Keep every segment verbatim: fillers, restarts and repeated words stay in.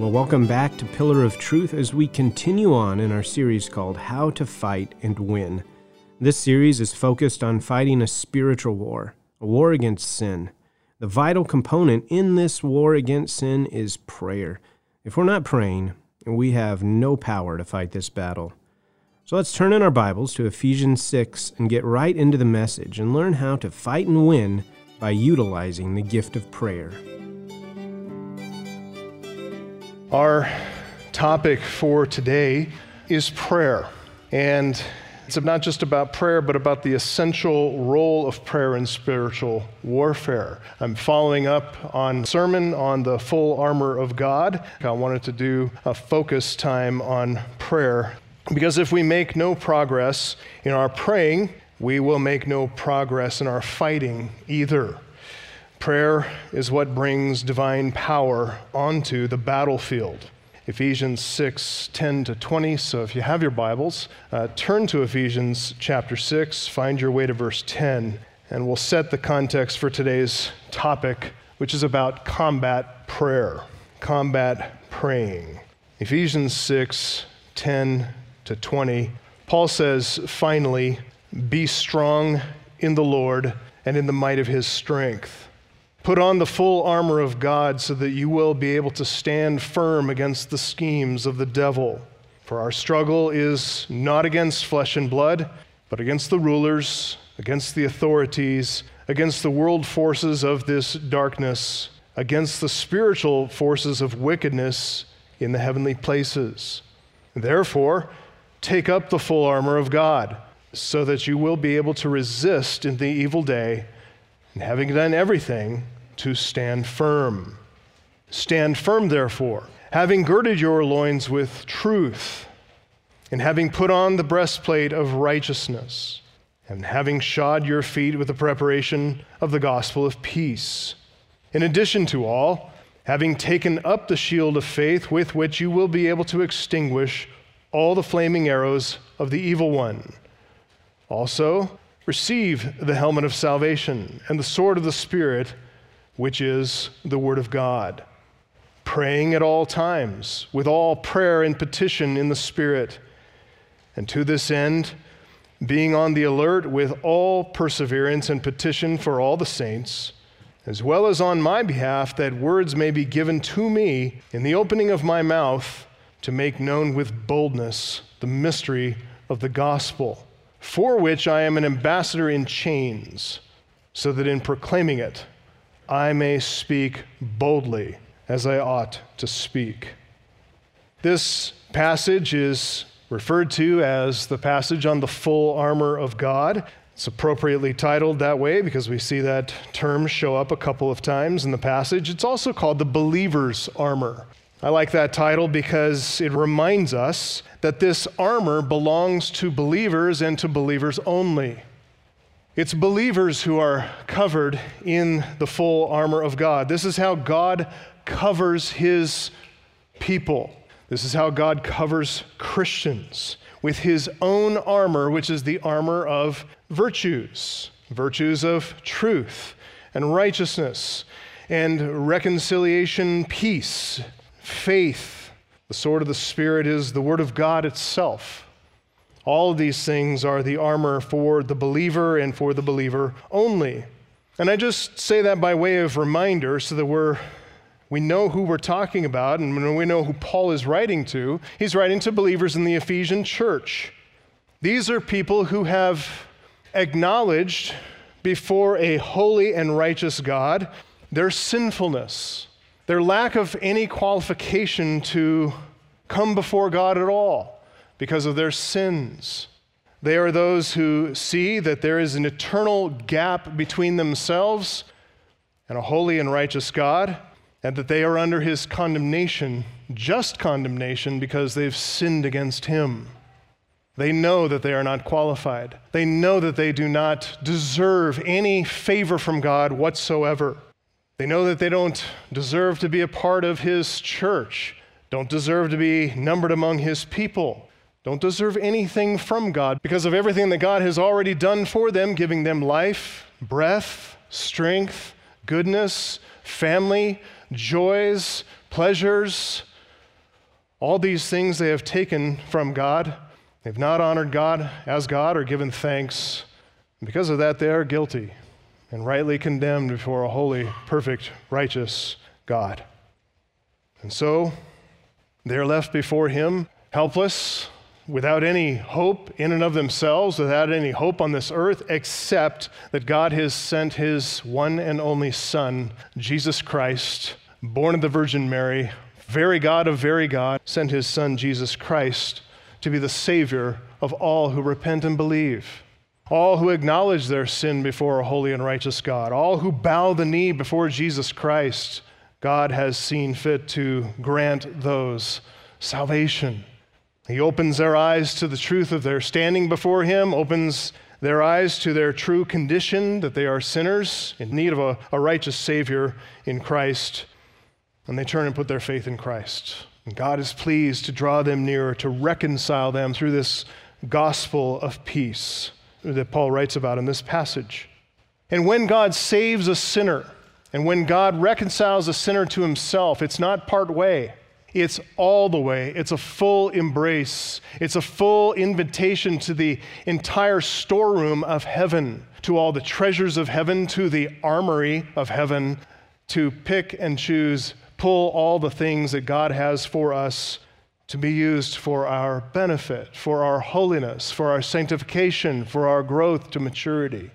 Well, welcome back to Pillar of Truth as we continue on in our series called How to Fight and Win. This series is focused on fighting a spiritual war, a war against sin. The vital component in this war against sin is prayer. If we're not praying, we have no power to fight this battle. So let's turn in our Bibles to Ephesians six and get right into the message and learn how to fight and win by utilizing the gift of prayer. Our topic for today is prayer. And it's not just about prayer, but about the essential role of prayer in spiritual warfare. I'm following up on a sermon on the full armor of God. I wanted to do a focus time on prayer, because if we make no progress in our praying, we will make no progress in our fighting either. Prayer is what brings divine power onto the battlefield. Ephesians six, ten to twenty. So if you have your Bibles, uh, turn to Ephesians chapter six, find your way to verse ten, and we'll set the context for today's topic, which is about combat prayer, combat praying. Ephesians six, ten to twenty. Paul says, finally, be strong in the Lord and in the might of his strength. Put on the full armor of God so that you will be able to stand firm against the schemes of the devil. For our struggle is not against flesh and blood, but against the rulers, against the authorities, against the world forces of this darkness, against the spiritual forces of wickedness in the heavenly places. Therefore, take up the full armor of God so that you will be able to resist in the evil day, and having done everything, to stand firm. Stand firm, therefore, having girded your loins with truth, and having put on the breastplate of righteousness, and having shod your feet with the preparation of the gospel of peace. In addition to all, having taken up the shield of faith with which you will be able to extinguish all the flaming arrows of the evil one. Also, receive the helmet of salvation and the sword of the Spirit, which is the Word of God, praying at all times with all prayer and petition in the Spirit, and to this end, being on the alert with all perseverance and petition for all the saints, as well as on my behalf, that words may be given to me in the opening of my mouth to make known with boldness the mystery of the gospel, for which I am an ambassador in chains, so that in proclaiming it, I may speak boldly as I ought to speak. This passage is referred to as the passage on the full armor of God. It's appropriately titled that way because we see that term show up a couple of times in the passage. It's also called the believer's armor. I like that title because it reminds us that this armor belongs to believers and to believers only. It's believers who are covered in the full armor of God. This is how God covers his people. This is how God covers Christians, with his own armor, which is the armor of virtues, virtues of truth and righteousness and reconciliation, peace, faith. The sword of the Spirit is the Word of God itself. All of these things are the armor for the believer and for the believer only. And I just say that by way of reminder so that we're, we know who we're talking about and we know who Paul is writing to. He's writing to believers in the Ephesian church. These are people who have acknowledged before a holy and righteous God their sinfulness, their lack of any qualification to come before God at all because of their sins. They are those who see that there is an eternal gap between themselves and a holy and righteous God, and that they are under his condemnation, just condemnation, because they've sinned against him. They know that they are not qualified. They know that they do not deserve any favor from God whatsoever. They know that they don't deserve to be a part of his church, don't deserve to be numbered among his people, don't deserve anything from God because of everything that God has already done for them, giving them life, breath, strength, goodness, family, joys, pleasures, All these things they have taken from God. They've not honored God as God or given thanks. And because of that, they are guilty and rightly condemned before a holy, perfect, righteous God. And so they are left before him, helpless, without any hope in and of themselves, without any hope on this earth, except that God has sent his one and only Son, Jesus Christ, born of the Virgin Mary, very God of very God, sent his Son, Jesus Christ, to be the Savior of all who repent and believe, all who acknowledge their sin before a holy and righteous God, all who bow the knee before Jesus Christ. God has seen fit to grant those salvation. He opens their eyes to the truth of their standing before him, opens their eyes to their true condition, that they are sinners in need of a, a righteous Savior in Christ, and they turn and put their faith in Christ. And God is pleased to draw them nearer, to reconcile them through this gospel of peace that Paul writes about in this passage. And when God saves a sinner, and when God reconciles a sinner to himself, it's not part way. It's all the way. It's a full embrace. It's a full invitation to the entire storeroom of heaven, to all the treasures of heaven, to the armory of heaven, to pick and choose, pull all the things that God has for us to be used for our benefit, for our holiness, for our sanctification, for our growth to maturity.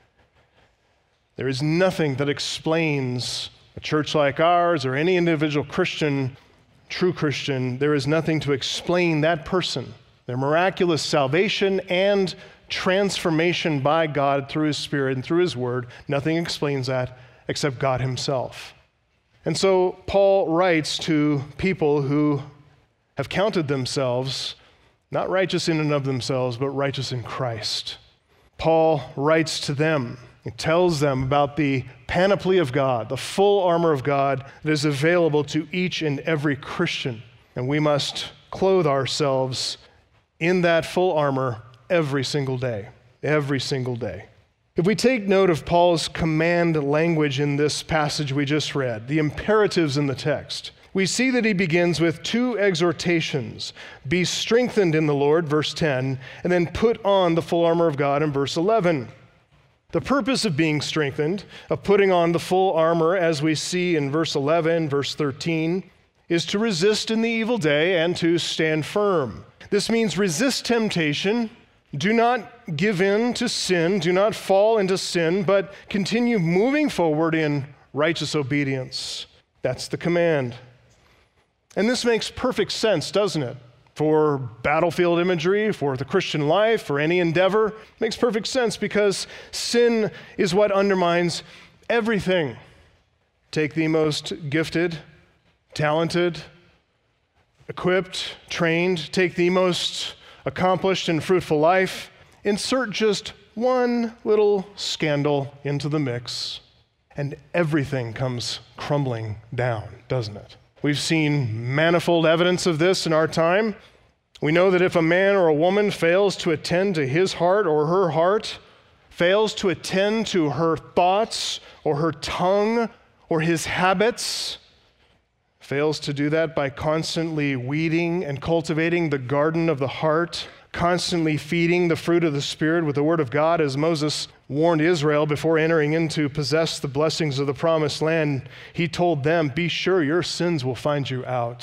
There is nothing that explains a church like ours or any individual Christian, true Christian, there is nothing to explain that person, their miraculous salvation and transformation by God through his Spirit and through his word. Nothing explains that except God himself. And so Paul writes to people who have counted themselves not righteous in and of themselves, but righteous in Christ. Paul writes to them. He tells them about the panoply of God, the full armor of God that is available to each and every Christian. And we must clothe ourselves in that full armor every single day, every single day. If we take note of Paul's command language in this passage we just read, the imperatives in the text, we see that he begins with two exhortations. Be strengthened in the Lord, verse ten, and then put on the full armor of God in verse eleven. The purpose of being strengthened, of putting on the full armor, as we see in verse eleven, verse thirteen, is to resist in the evil day and to stand firm. This means resist temptation. Do not give in to sin. Do not fall into sin, but continue moving forward in righteous obedience. That's the command. And this makes perfect sense, doesn't it? For battlefield imagery, for the Christian life, for any endeavor, it makes perfect sense because sin is what undermines everything. Take the most gifted, talented, equipped, trained, take the most accomplished and fruitful life, insert just one little scandal into the mix, and everything comes crumbling down, doesn't it? We've seen manifold evidence of this in our time. We know that if a man or a woman fails to attend to his heart or her heart, fails to attend to her thoughts or her tongue or his habits, fails to do that by constantly weeding and cultivating the garden of the heart, constantly feeding the fruit of the Spirit with the Word of God, as Moses warned Israel before entering in to possess the blessings of the promised land. He told them, be sure your sins will find you out.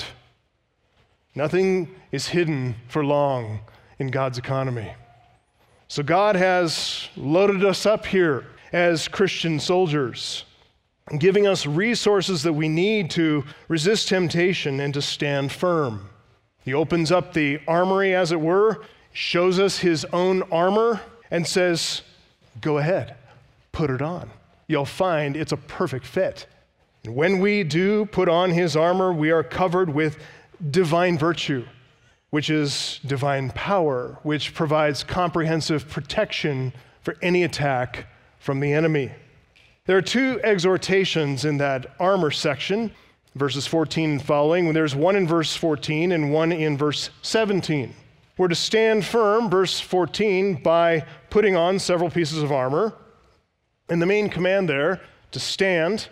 Nothing is hidden for long in God's economy. So God has loaded us up here as Christian soldiers, giving us resources that we need to resist temptation and to stand firm. He opens up the armory, as it were, shows us his own armor, and says, go ahead, put it on. You'll find it's a perfect fit. And when we do put on his armor, we are covered with divine virtue, which is divine power, which provides comprehensive protection for any attack from the enemy. There are two exhortations in that armor section, verses fourteen and following. There's one in verse fourteen and one in verse seventeen. We're to stand firm, verse fourteen, by putting on several pieces of armor. And the main command there, to stand,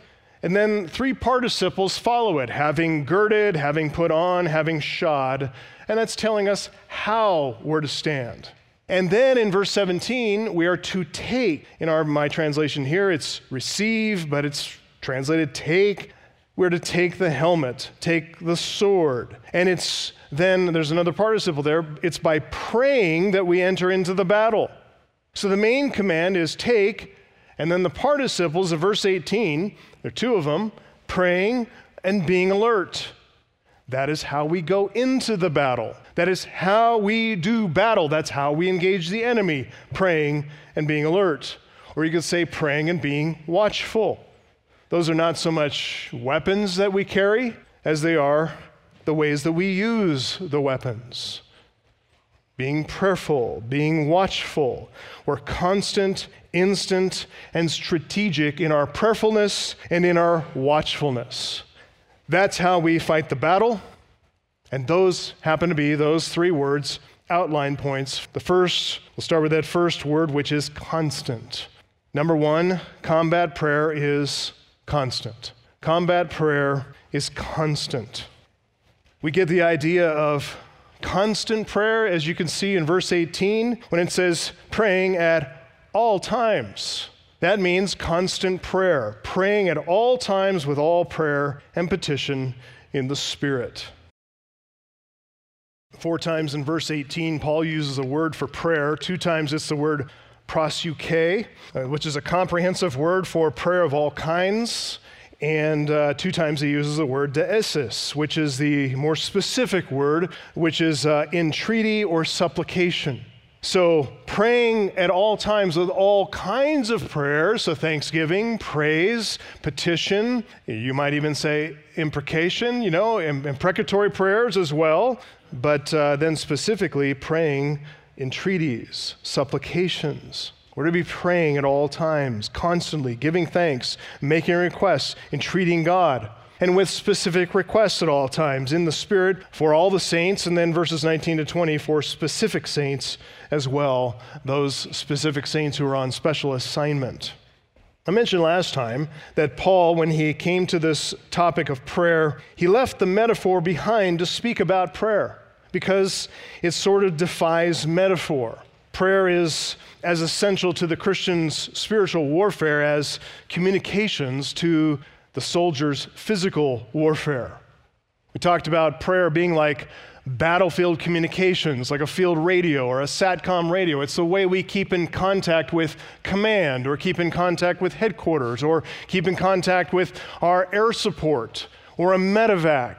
And then three participles follow it, having girded, having put on, having shod. And that's telling us how we're to stand. And then in verse seventeen, we are to take. In our my translation here, it's receive, but it's translated take. We're to take the helmet, take the sword. And it's then, there's another participle there, it's by praying that we enter into the battle. So the main command is take, and then the participles of verse eighteen, there are two of them, praying and being alert. That is how we go into the battle. That is how we do battle. That's how we engage the enemy, praying and being alert. Or you could say praying and being watchful. Those are not so much weapons that we carry as they are the ways that we use the weapons. Being prayerful, being watchful. We're constant, instant, and strategic in our prayerfulness and in our watchfulness. That's how we fight the battle, and those happen to be those three words, outline points. The first, we'll start with that first word, which is constant. Number one, combat prayer is constant. Combat prayer is constant. We get the idea of constant prayer, as you can see in verse eighteen, when it says praying at all times. That means constant prayer, praying at all times with all prayer and petition in the Spirit. Four times in verse eighteen, Paul uses a word for prayer. Two times it's the word prosuke, which is a comprehensive word for prayer of all kinds. And uh, two times he uses the word deesis, which is the more specific word, which is uh, entreaty or supplication. So praying at all times with all kinds of prayers, so thanksgiving, praise, petition, you might even say imprecation, you know, imprecatory prayers as well, but uh, then specifically praying entreaties, supplications. We're to be praying at all times, constantly, giving thanks, making requests, entreating God, and with specific requests at all times in the Spirit for all the saints, and then verses nineteen to twenty for specific saints as well, those specific saints who are on special assignment. I mentioned last time that Paul, when he came to this topic of prayer, he left the metaphor behind to speak about prayer because it sort of defies metaphor. Prayer is as essential to the Christian's spiritual warfare as communications to the soldier's physical warfare. We talked about prayer being like battlefield communications, like a field radio or a SATCOM radio. It's the way we keep in contact with command or keep in contact with headquarters or keep in contact with our air support or a medevac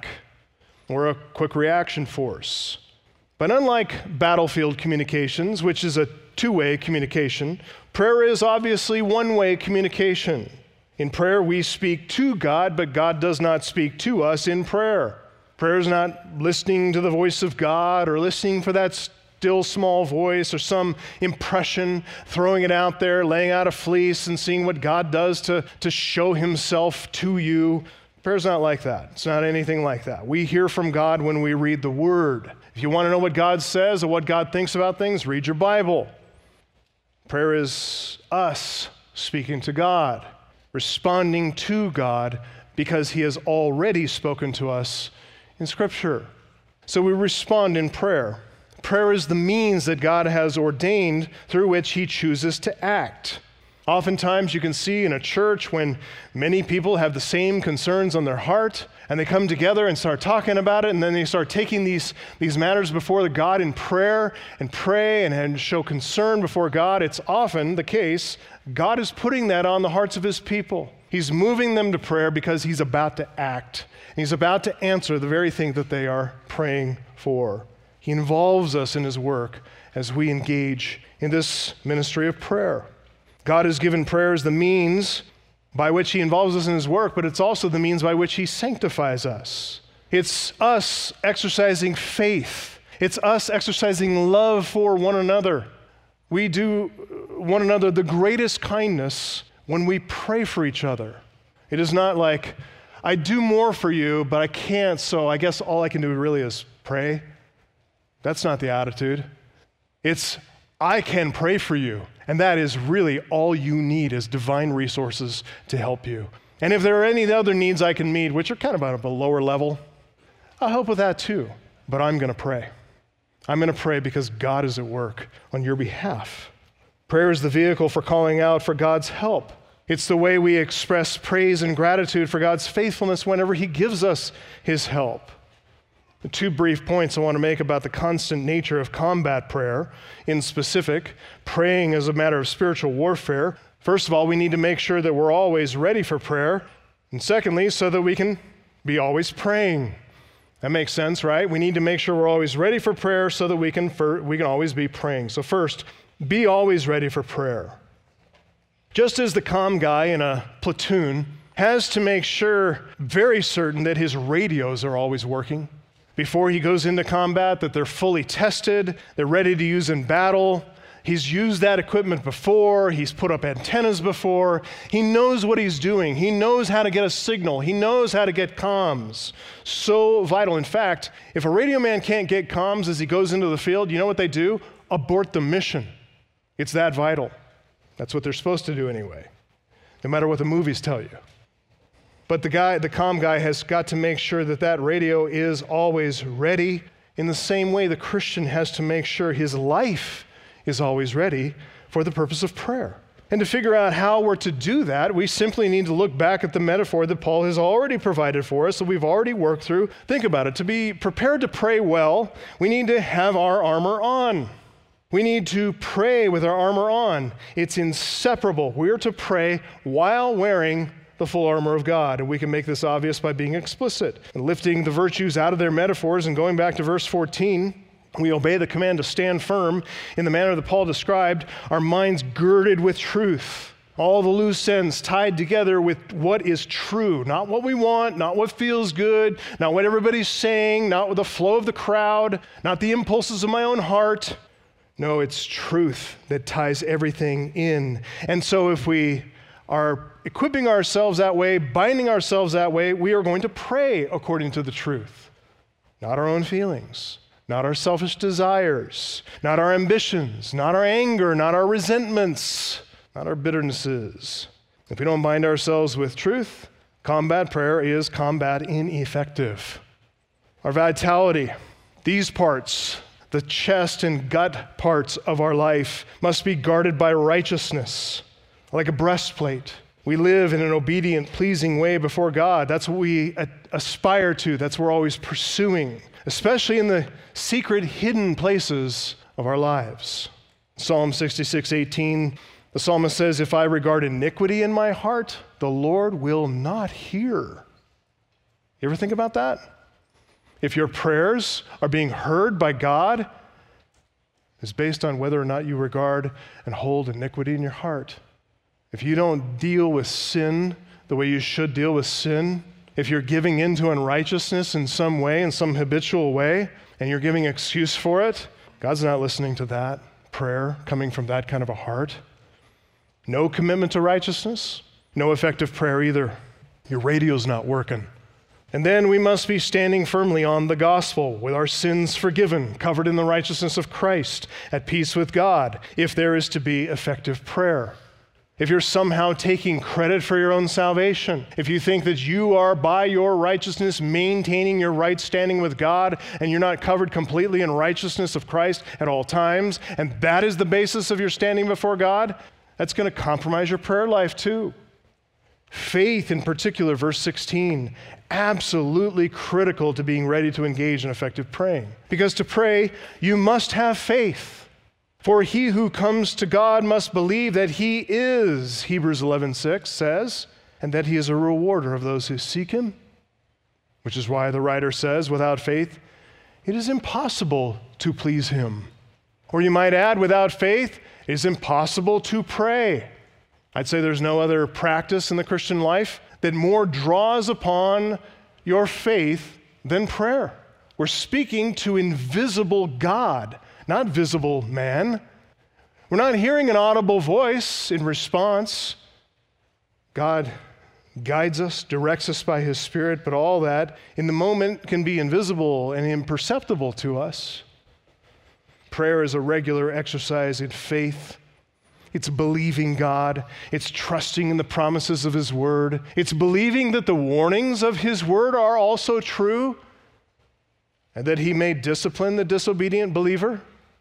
or a quick reaction force. But unlike battlefield communications, which is a two-way communication, prayer is obviously one-way communication. In prayer, we speak to God, but God does not speak to us in prayer. Prayer is not listening to the voice of God or listening for that still small voice or some impression, throwing it out there, laying out a fleece and seeing what God does to, to show himself to you. Prayer is not like that. It's not anything like that. We hear from God when we read the Word. If you want to know what God says or what God thinks about things, read your Bible. Prayer is us speaking to God, responding to God because he has already spoken to us in Scripture. So we respond in prayer. Prayer is the means that God has ordained through which he chooses to act. Oftentimes you can see in a church when many people have the same concerns on their heart and they come together and start talking about it, and then they start taking these, these matters before God in prayer and pray and, and show concern before God. It's often the case God is putting that on the hearts of his people. He's moving them to prayer because he's about to act. And he's about to answer the very thing that they are praying for. He involves us in his work as we engage in this ministry of prayer. God has given prayer as the means by which he involves us in his work, but it's also the means by which he sanctifies us. It's us exercising faith. It's us exercising love for one another. We do one another the greatest kindness when we pray for each other. It is not like, I do more for you, but I can't, so I guess all I can do really is pray. That's not the attitude. It's, I can pray for you, and that is really all you need is divine resources to help you. And if there are any other needs I can meet, which are kind of at a lower level, I'll help with that too. But I'm going to pray. I'm going to pray because God is at work on your behalf. Prayer is the vehicle for calling out for God's help. It's the way we express praise and gratitude for God's faithfulness whenever He gives us His help. The two brief points I want to make about the constant nature of combat prayer, in specific, praying as a matter of spiritual warfare. First of all, we need to make sure that we're always ready for prayer. And secondly, so that we can be always praying. That makes sense, right? We need to make sure we're always ready for prayer so that we can, for, we can always be praying. So first, be always ready for prayer. Just as the comm guy in a platoon has to make sure, very certain, that his radios are always working before he goes into combat, that they're fully tested, they're ready to use in battle. He's used that equipment before, he's put up antennas before, he knows what he's doing, he knows how to get a signal, he knows how to get comms. So vital. In fact, if a radio man can't get comms as he goes into the field, you know what they do? Abort the mission. It's that vital. That's what they're supposed to do anyway, no matter what the movies tell you. But the guy, the comm guy has got to make sure that that radio is always ready. In the same way, the Christian has to make sure his life is always ready for the purpose of prayer. And to figure out how we're to do that, we simply need to look back at the metaphor that Paul has already provided for us, that we've already worked through. Think about it. To be prepared to pray well, we need to have our armor on. We need to pray with our armor on. It's inseparable. We are to pray while wearing the full armor of God. And we can make this obvious by being explicit and lifting the virtues out of their metaphors. And going back to verse fourteen, we obey the command to stand firm in the manner that Paul described, our minds girded with truth. All the loose ends tied together with what is true, not what we want, not what feels good, not what everybody's saying, not the flow of the crowd, not the impulses of my own heart. No, it's truth that ties everything in. And so if we are equipping ourselves that way, binding ourselves that way, we are going to pray according to the truth. Not our own feelings, not our selfish desires, not our ambitions, not our anger, not our resentments, not our bitternesses. If we don't bind ourselves with truth, combat prayer is combat ineffective. Our vitality, these parts, the chest and gut parts of our life, must be guarded by righteousness. Like a breastplate. We live in an obedient, pleasing way before God. That's what we aspire to. That's what we're always pursuing, especially in the secret, hidden places of our lives. Psalm sixty-six eighteen, the psalmist says, if I regard iniquity in my heart, the Lord will not hear. You ever think about that? If your prayers are being heard by God, it's based on whether or not you regard and hold iniquity in your heart. If you don't deal with sin the way you should deal with sin, if you're giving in to unrighteousness in some way, in some habitual way, and you're giving excuse for it, God's not listening to that prayer coming from that kind of a heart. No commitment to righteousness, no effective prayer either. Your radio's not working. And then we must be standing firmly on the gospel, with our sins forgiven, covered in the righteousness of Christ, at peace with God, if there is to be effective prayer. If you're somehow taking credit for your own salvation, if you think that you are by your righteousness maintaining your right standing with God and you're not covered completely in righteousness of Christ at all times, and that is the basis of your standing before God, that's going to compromise your prayer life too. Faith in particular, verse sixteen, absolutely critical to being ready to engage in effective praying. Because to pray, you must have faith. For he who comes to God must believe that he is, Hebrews eleven six says, and that he is a rewarder of those who seek him. Which is why the writer says, without faith, it is impossible to please him. Or you might add, without faith, it is impossible to pray. I'd say there's no other practice in the Christian life that more draws upon your faith than prayer. We're speaking to invisible God, not visible man. We're not hearing an audible voice in response. God guides us, directs us by his Spirit, but all that in the moment can be invisible and imperceptible to us. Prayer is a regular exercise in faith. It's believing God. It's trusting in the promises of His Word. It's believing that the warnings of His Word are also true and that He may discipline the disobedient believer.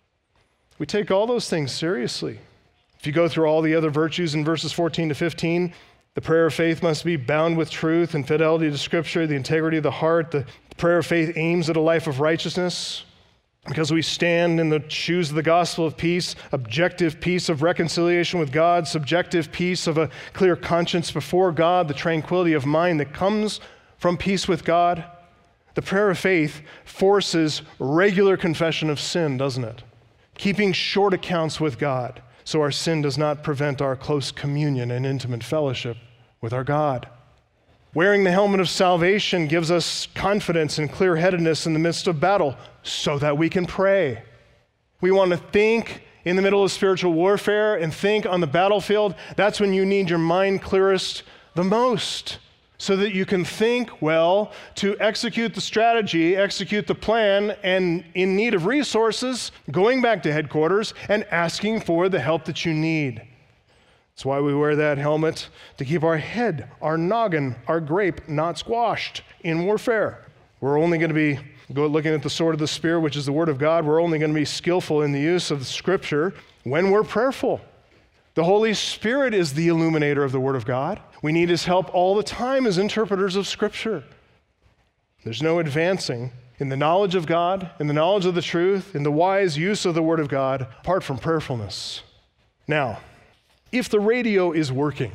We take all those things seriously. If you go through all the other virtues in verses fourteen to fifteen, the prayer of faith must be bound with truth and fidelity to Scripture, the integrity of the heart. The prayer of faith aims at a life of righteousness because we stand in the shoes of the gospel of peace, objective peace of reconciliation with God, subjective peace of a clear conscience before God, the tranquility of mind that comes from peace with God. The prayer of faith forces regular confession of sin, doesn't it? Keeping short accounts with God, so our sin does not prevent our close communion and intimate fellowship with our God. Wearing the helmet of salvation gives us confidence and clear-headedness in the midst of battle so that we can pray. We want to think in the middle of spiritual warfare and think on the battlefield. That's when you need your mind clearest the most, so that you can think well to execute the strategy, execute the plan, and in need of resources, going back to headquarters and asking for the help that you need. That's why we wear that helmet, to keep our head, our noggin, our grape not squashed in warfare. We're only going to be go looking at the sword of the Spirit, which is the Word of God. We're only going to be skillful in the use of the Scripture when we're prayerful. The Holy Spirit is the illuminator of the Word of God. We need His help all the time as interpreters of Scripture. There's no advancing in the knowledge of God, in the knowledge of the truth, in the wise use of the Word of God, apart from prayerfulness. Now, if the radio is working,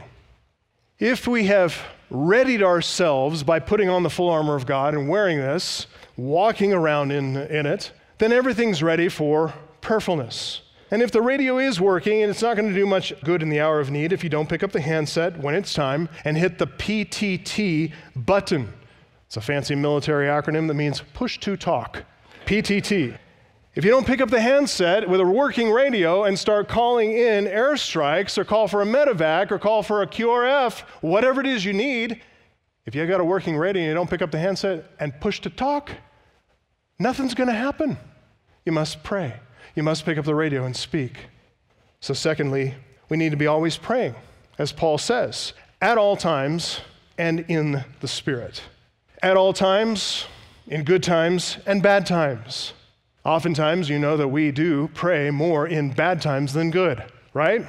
if we have readied ourselves by putting on the full armor of God and wearing this, walking around in, in it, then everything's ready for prayerfulness. And if the radio is working, and it's not going to do much good in the hour of need if you don't pick up the handset when it's time and hit the P T T button. It's a fancy military acronym that means push to talk, P T T. If you don't pick up the handset with a working radio and start calling in airstrikes or call for a medevac or call for a Q R F, whatever it is you need, if you got a working radio and you don't pick up the handset and push to talk, nothing's going to happen. You must pray. You must pick up the radio and speak. So secondly, we need to be always praying, as Paul says, at all times and in the Spirit. At all times, in good times and bad times. Oftentimes, you know that we do pray more in bad times than good, right?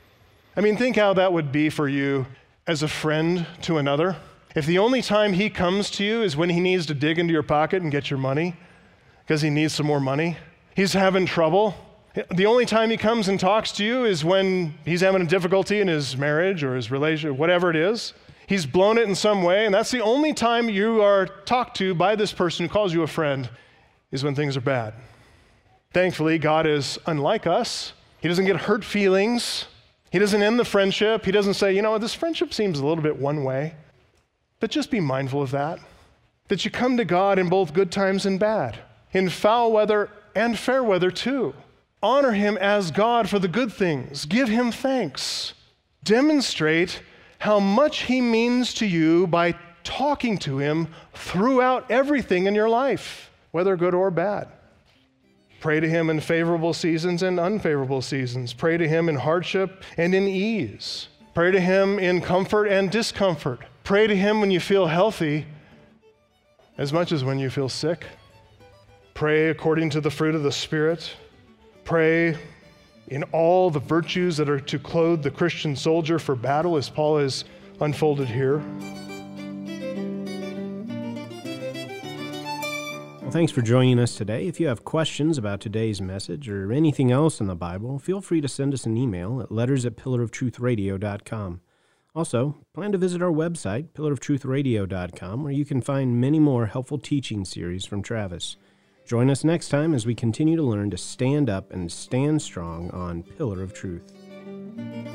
I mean, think how that would be for you as a friend to another. If the only time he comes to you is when he needs to dig into your pocket and get your money because he needs some more money, he's having trouble. The only time he comes and talks to you is when he's having a difficulty in his marriage or his relationship, whatever it is. He's blown it in some way, and that's the only time you are talked to by this person who calls you a friend, is when things are bad. Thankfully, God is unlike us. He doesn't get hurt feelings. He doesn't end the friendship. He doesn't say, you know, this friendship seems a little bit one way. But just be mindful of that, that you come to God in both good times and bad, in foul weather and fair weather too. Honor Him as God for the good things. Give Him thanks. Demonstrate how much He means to you by talking to Him throughout everything in your life, whether good or bad. Pray to Him in favorable seasons and unfavorable seasons. Pray to Him in hardship and in ease. Pray to Him in comfort and discomfort. Pray to Him when you feel healthy as much as when you feel sick. Pray according to the fruit of the Spirit. Pray in all the virtues that are to clothe the Christian soldier for battle, as Paul has unfolded here. Well, thanks for joining us today. If you have questions about today's message or anything else in the Bible, feel free to send us an email at letters at pillar of truth radio dot com. Also, plan to visit our website, pillar of truth radio dot com, where you can find many more helpful teaching series from Travis. Join us next time as we continue to learn to stand up and stand strong on Pillar of Truth.